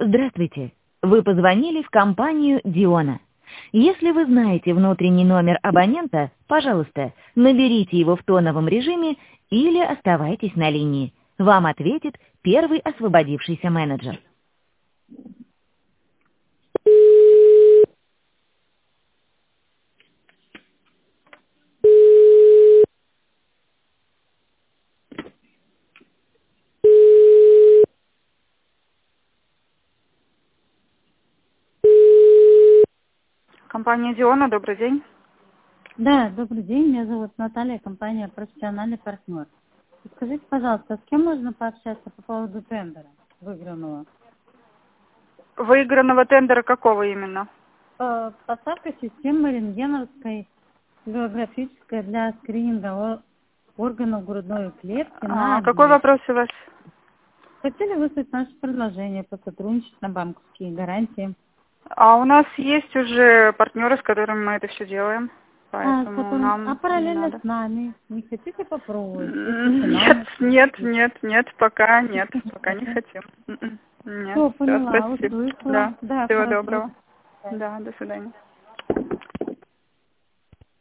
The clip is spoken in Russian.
Здравствуйте. Вы позвонили в компанию «Диона». Если вы знаете внутренний номер абонента, пожалуйста, наберите его в тоновом режиме или оставайтесь на линии. Вам ответит первый освободившийся менеджер. Компания «Диона», добрый день. Да, добрый день, меня зовут Наталья, компания «Профессиональный партнер». Скажите, пожалуйста, с кем можно пообщаться по поводу тендера выигранного? Выигранного тендера какого именно? Поставка системы рентгеновской флюорографической для скрининга органов грудной клетки на Какой объект. вопрос у вас? Хотели выслать наше предложение по сотрудничеству на банковские гарантии. У нас есть уже партнеры, с которыми мы это все делаем, поэтому нам не параллельно надо. с нами не хотите попробовать? Нет, пока нет, пока не хотим. Нет, Все, поняла, спасибо. услышала. Да, всего хорошо. доброго. Да, до свидания.